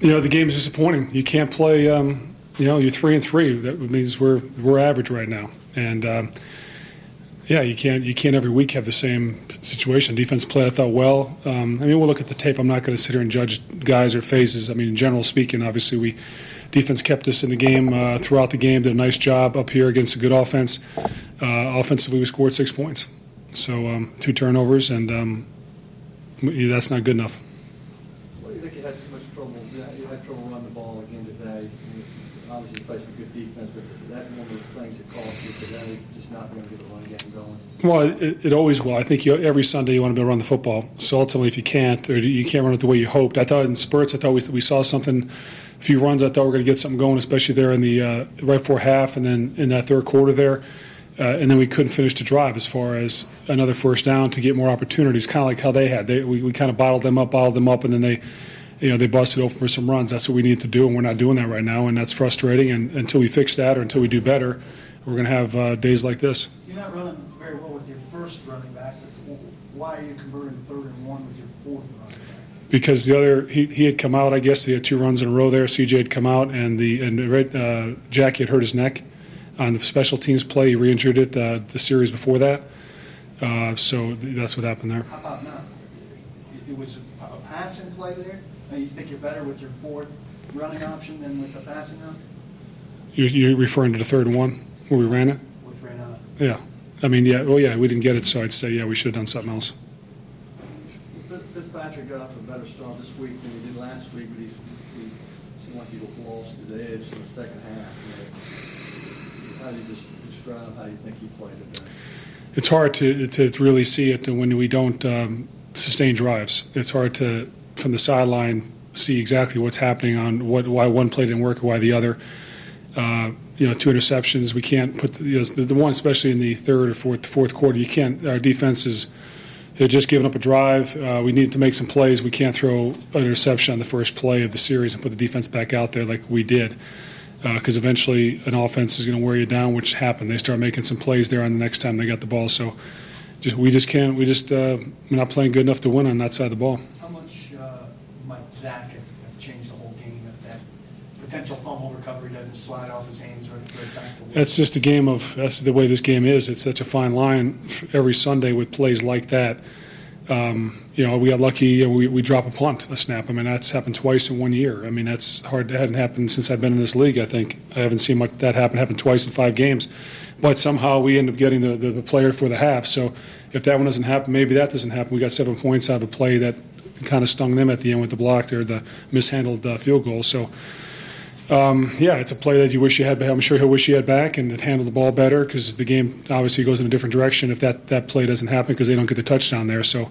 The game is disappointing. You can't play. You're 3-3. That means we're average right now, and you can't every week have the same situation. Defense played, I thought, well. We'll look at the tape. I'm not going to sit here and judge guys or phases. In general speaking, obviously defense kept us in the game throughout the game. Did a nice job up here against a good offense. Offensively, we scored 6 points. So 2 turnovers, and that's not good enough. Why do you think you had so much trouble? You had trouble running the ball again today. Obviously, you faced a good defense, but that's one of the things that cost you today, just not being able to get the run game going. Well, it always will. I think every Sunday you want to be able to run the football. So ultimately, if you can't, or you can't run it the way you hoped. I thought in spurts, we saw something. A few runs, I thought we were going to get something going, especially there in the right before half, and then in that third quarter there. And then we couldn't finish the drive as far as another first down to get more opportunities, kind of like how they had. We kind of bottled them up, and then they busted open for some runs. That's what we need to do, and we're not doing that right now, and that's frustrating. And until we fix that or until we do better, we're going to have days like this. You're not running very well with your first running back. Why are you converting 3rd and 1 with your 4th running back? Because the other he had come out, I guess he had 2 runs in a row there. CJ had come out, and Jackie had hurt his neck on the special teams play. He re-injured it the series before that. So that's what happened there. How about now? It was a passing play there? You think you're better with your 4th running option than with the passing option? You're referring to the 3rd and 1 where we ran it? With Reynard. Yeah. We didn't get it, so I'd say, we should have done something else. Fitzpatrick got off to a better start this week than he did last week, but he seemed like he lost his edge in the second half. How do you just describe how you think he played today? It's hard to really see it when we don't sustain drives. It's hard to, from the sideline, see exactly what's happening on why one play didn't work or why the other. 2 interceptions. We can't put the one, especially in the third or fourth quarter. You can't. Our defense had just given up a drive. We needed to make some plays. We can't throw an interception on the first play of the series and put the defense back out there like we did, because eventually an offense is going to wear you down, which happened. They start making some plays there on the next time they got the ball. So we just can't. We're not playing good enough to win on that side of the ball. How much might Zach have changed the whole game if that potential fumble recovery doesn't slide off his hands right back to win? That's just a game of. That's the way this game is. It's such a fine line every Sunday with plays like that. We got lucky. We drop a snap. That's happened twice in 1 year. That's hard. It hadn't happened since I've been in this league. I think I haven't seen much that happen twice in 5 games. But somehow we end up getting the player for the half. So if that one doesn't happen, maybe that doesn't happen. We got 7 points out of a play that kind of stung them at the end with the block or the mishandled field goal. So. It's a play that you wish you had. I'm sure he'll wish he had back and it handled the ball better, because the game obviously goes in a different direction if that play doesn't happen, because they don't get the touchdown there. So,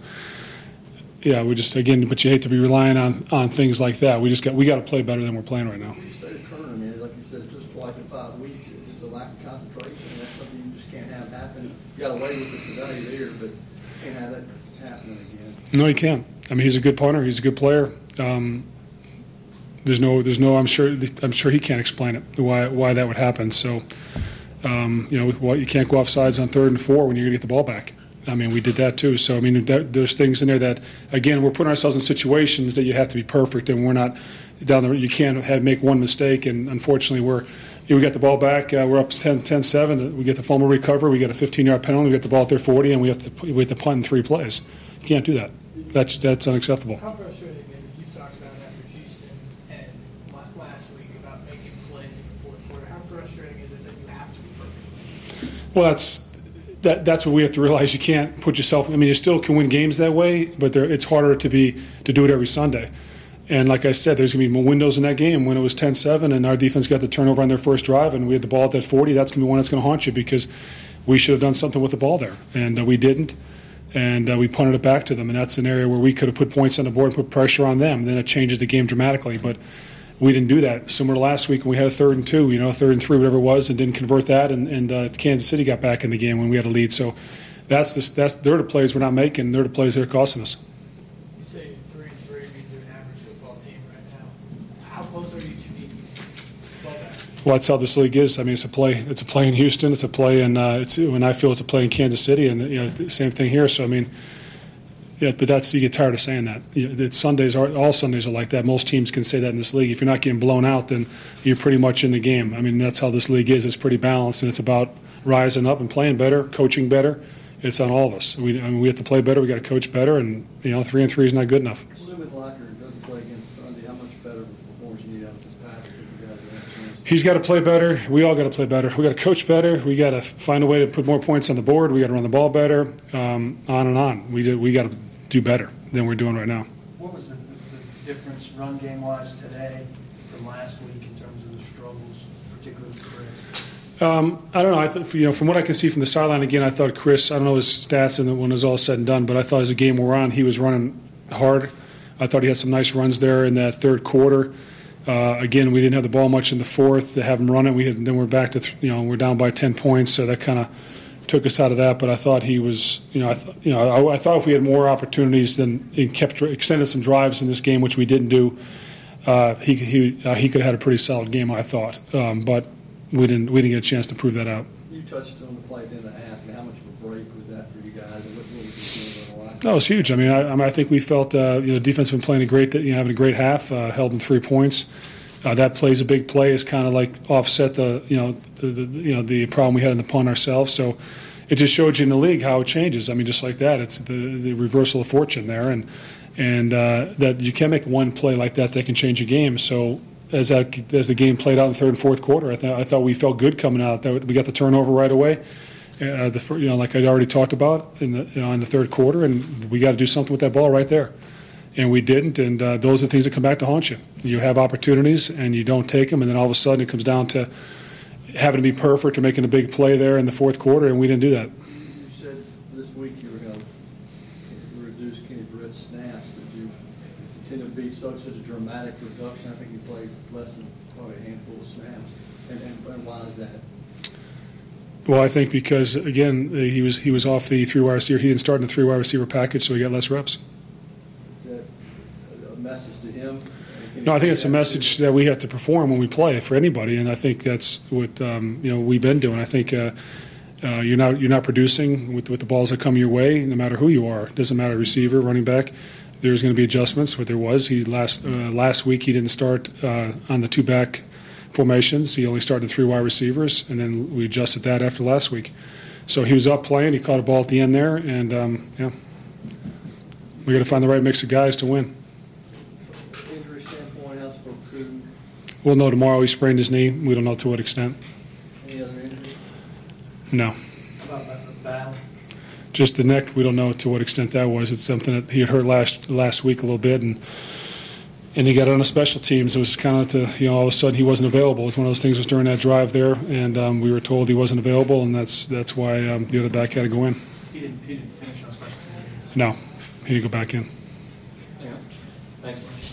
we just but you hate to be relying on things like that. We got to play better than we're playing right now. You said a turn, like you said, just twice in 5 weeks. It's just a lack of concentration, and that's something you just can't have happen. You got away with it today there, but you can't have that happening again. No, you can't. He's a good punter. He's a good player. There's no. I'm sure he can't explain it why that would happen. So, you can't go off sides on 3rd and 4 when you're going to get the ball back. We did that too. So there's things in there that, again, we're putting ourselves in situations that you have to be perfect, and we're not down there. You can't make one mistake, and unfortunately we got the ball back. We're up 10-7. We get the fumble recovery. We get a 15-yard penalty. We get the ball at their 40, and we have to punt in 3 plays. You can't do that. That's unacceptable. How frustrating is it? You've talked about after Houston and last week about making plays in the fourth quarter. How frustrating is it that you have to be perfect? Well, that's what we have to realize. You can't put yourself. You still can win games that way, but it's harder to do it every Sunday. And like I said, there's going to be more windows in that game. When it was 10-7 and our defense got the turnover on their first drive and we had the ball at that 40, that's going to be one that's going to haunt you, because we should have done something with the ball there, and we didn't. And we punted it back to them, and that's an area where we could have put points on the board and put pressure on them. Then it changes the game dramatically, but we didn't do that. Similar to last week when we had a 3rd and 2, 3rd and 3, whatever it was, and didn't convert that, and Kansas City got back in the game when we had a lead. So they're the plays we're not making. They're the plays that are costing us. You say 3 and 3 means you're an average football team right now. How close are you to being above average? Well, that's how this league is. It's a play. It's a play in Houston. It's a play in. I feel it's a play in Kansas City, and same thing here. So Yeah, but you get tired of saying that. All Sundays are like that. Most teams can say that in this league. If you're not getting blown out, then you're pretty much in the game. I mean, that's how this league is. It's pretty balanced, and it's about rising up and playing better, coaching better. It's on all of us. We have to play better. We got to coach better, and 3-3 is not good enough. Assuming Locker doesn't play against Sunday, how much better of a performance you need out of this pass if you guys have a chance? He's got to play better. We all got to play better. We got to coach better. We got to find a way to put more points on the board. We got to run the ball better. On and on. We got to do better than we're doing right now. What was the difference run game-wise today from last week in terms of the struggles, particularly with Chris? I don't know. I think, from what I can see from the sideline, again, I thought Chris, I don't know his stats and when it was all said and done, but I thought as the game wore on, he was running hard. I thought he had some nice runs there in that third quarter. Again, we didn't have the ball much in the fourth to have him run it. Then we're back to, we're down by 10 points, so that kind of took us out of that. But I thought he was, I thought if we had more opportunities than extended some drives in this game, which we didn't do, he could have had a pretty solid game, I thought. But we didn't get a chance to prove that out. You touched on the play at the end of the half, and how much of a break was that for you guys? And what was the game going to That was huge. I mean, I think we felt defense has been playing having a great half, held them 3 points. That plays a big play is kind of like offset the problem we had in the punt ourselves. So it just showed you in the league how it changes. I mean, just like that, it's the reversal of fortune there, and that you can't make one play like that can change a game. So as the game played out in the third and fourth quarter, I thought we felt good coming out. That we got the turnover right away. Like I already talked about in the third quarter, and we got to do something with that ball right there, and we didn't. And those are the things that come back to haunt you. You have opportunities and you don't take them, and then all of a sudden it comes down to having to be perfect or making a big play there in the fourth quarter, and we didn't do that. You said this week you were going to reduce Kenny Britt's snaps. Did you intend to be such a dramatic reduction? I think he played less than probably a handful of snaps, and why is that? Well, I think because, again, he was off the 3-wide receiver. He didn't start in the 3-wide receiver package, so he got less reps. Is that a message to him? No, I think it's a message that we have to perform when we play for anybody, and I think that's what we've been doing. I think you're not producing with the balls that come your way, no matter who you are. It doesn't matter, receiver, running back. There's going to be adjustments. What there was, last week he didn't start on the 2-back formations. He only started 3 wide receivers, and then we adjusted that after last week. So he was up playing. He caught a ball at the end there, and we got to find the right mix of guys to win. Injury standpoint, how's for Kuden? We'll know tomorrow. He sprained his knee. We don't know to what extent. Any other injury? No. How about the battle? Just the neck. We don't know to what extent that was. It's something that he had hurt last week a little bit, and he got on a special teams. It was kind of all of a sudden he wasn't available. It was one of those things. Was during that drive there, and we were told he wasn't available, and that's why the other back had to go in. He didn't finish on special teams. No, he didn't go back in. Thanks.